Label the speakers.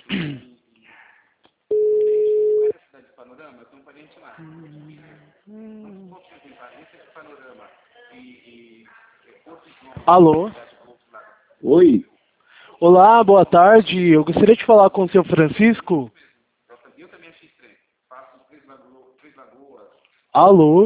Speaker 1: Alô?
Speaker 2: Oi,
Speaker 1: Olá, boa tarde. Eu gostaria de falar com o seu Francisco. Alô?